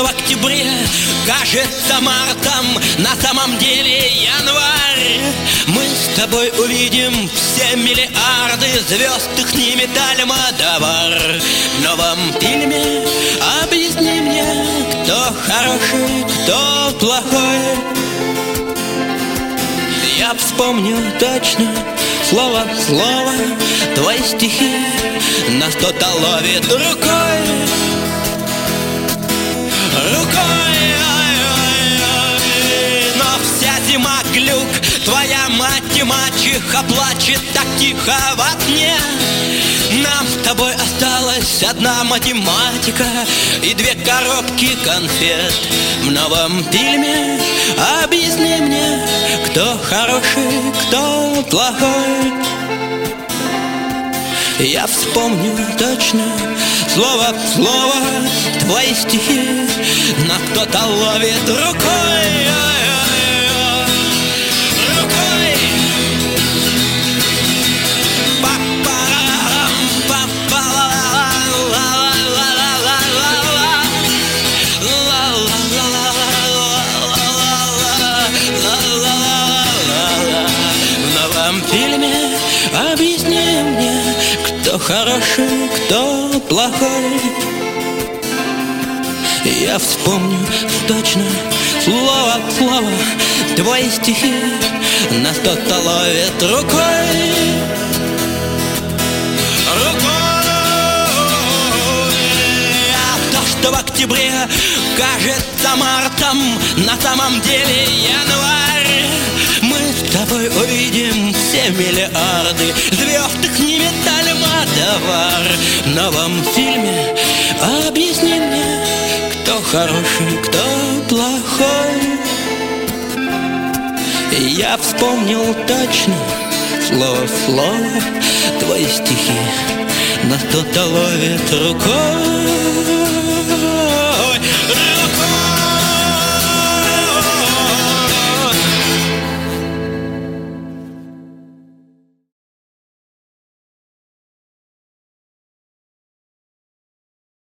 в октябре кажется мартом, на самом деле январь. Мы с тобой увидим все миллиарды звезд, их не Альмодовар. В новом фильме объясни мне, кто хороший, кто плохой. Я вспомню точно слово в слово твои стихи, нас кто-то ловит рукой. Рукой, но вся зима глюк, твоя мать и мачеха плачет так тихо во сне. Нам с тобой осталась одна математика и 2 коробки конфет. В новом фильме объясни мне, кто хороший, кто плохой. Я вспомню точно слово в слово твои стихи, нас кто-то ловит рукой. В фильме объясни мне, кто хороший, кто плохой. Я вспомню точно слово в слово твои стихи, нас кто-то ловит рукой. Рукой. А то, что в октябре кажется мартом, на самом деле январь. Мы с тобой увидим все миллиарды звезд, их не Альмодовар. В новом фильме объясни мне, кто хороший, кто плохой. Я вспомнил точно слово в слово твои стихи, нас кто-то ловит рукой.